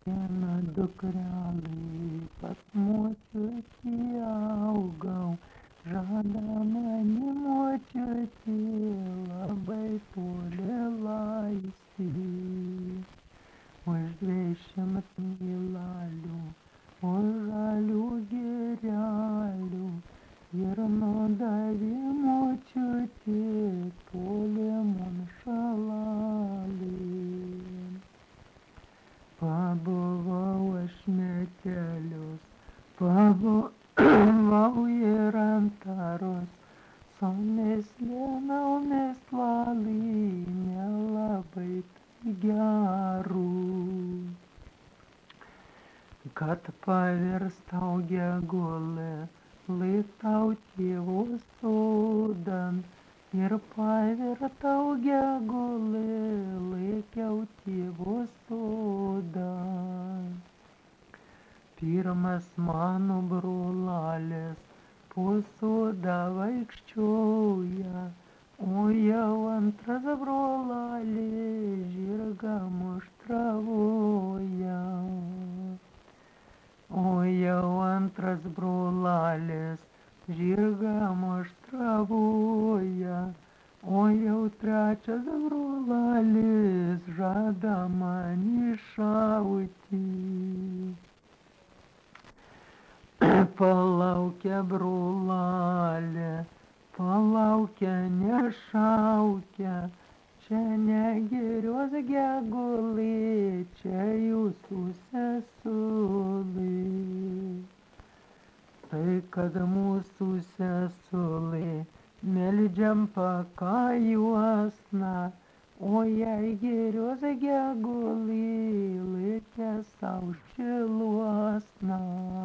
viena dukrelė pas močiutį augau, žada mane močiutė labai toli laisti. Už 20 mylalių, už žalių girelių ir nudavė močiutė tolimon šalalėn. Pabuvau aš metelius, pabuvau ir antaros, su mėslėnaumis valai nelabai tai gerų. Kad pavirstau gegulę, laikau tėvo sodan ir pavirtau gegulę, laikiau tėvo sodan. Pirmas mano brolalis po sodą vaikščioja, o jau antras brolalis žirgą muštravoja. O jau antras brolalis žirgą muštravoja, o jau trečias brolalis žada man iššauti. Palaukia brolalė, palaukia nešaukia, čia negirios gegulė, čia jūsų sesulė. Tai kad mūsų sesulė meldžiam pakajuosna, o jei girios gegulė laikė sau šiluosna.